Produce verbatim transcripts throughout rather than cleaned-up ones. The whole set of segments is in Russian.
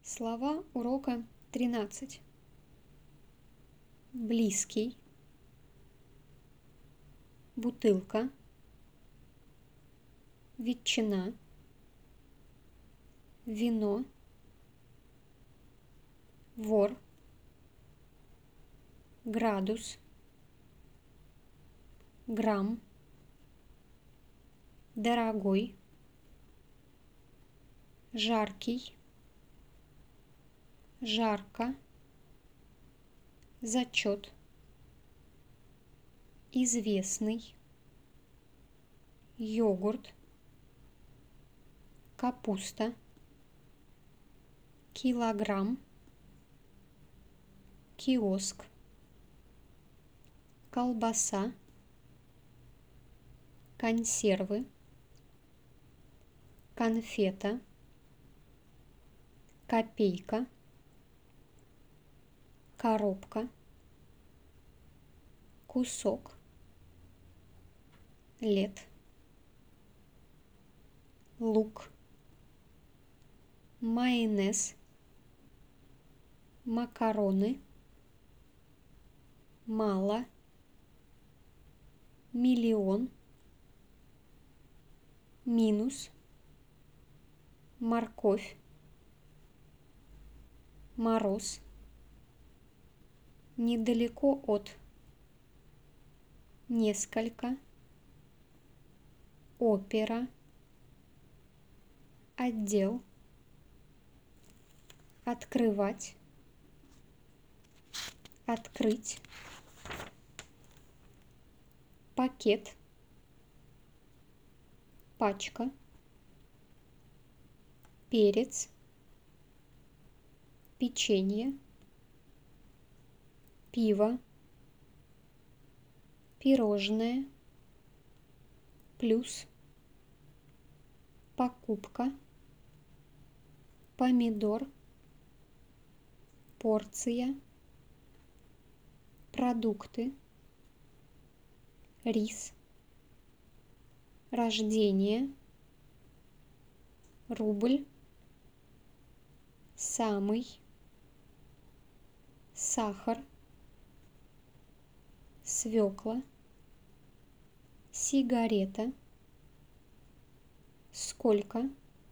Слова урока тринадцать. Близкий, бутылка, ветчина, вино, вор, градус, грамм, дорогой, жаркий, жарко, зачет, известный, йогурт, капуста, килограмм, киоск, колбаса, консервы, конфета, копейка, коробка, кусок, лет, лук, майонез, макароны, мало, миллион, минус, морковь, мороз, недалеко от, несколько, опера, отдел, открывать, открыть, пакет, пачка, перец, печенье, пиво, пирожное, плюс, покупка, помидор, порция, продукты, рис, рождение, рубль, самый, сахар, свекла, сигарета, сколько,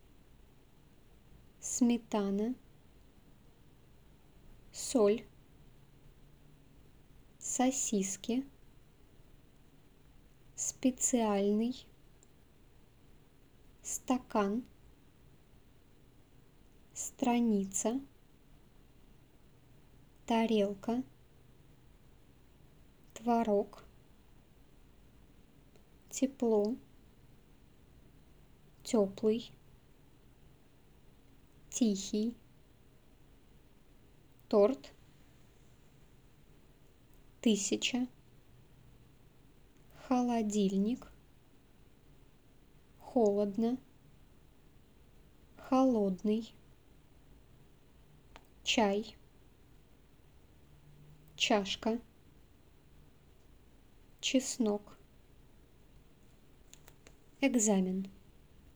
сметана, соль, сосиски, специальный, стакан, страница, тарелка, творог, тепло, теплый, тихий, торт, тысяча, холодильник, холодно, холодный, чай, чашка, чеснок, экзамен.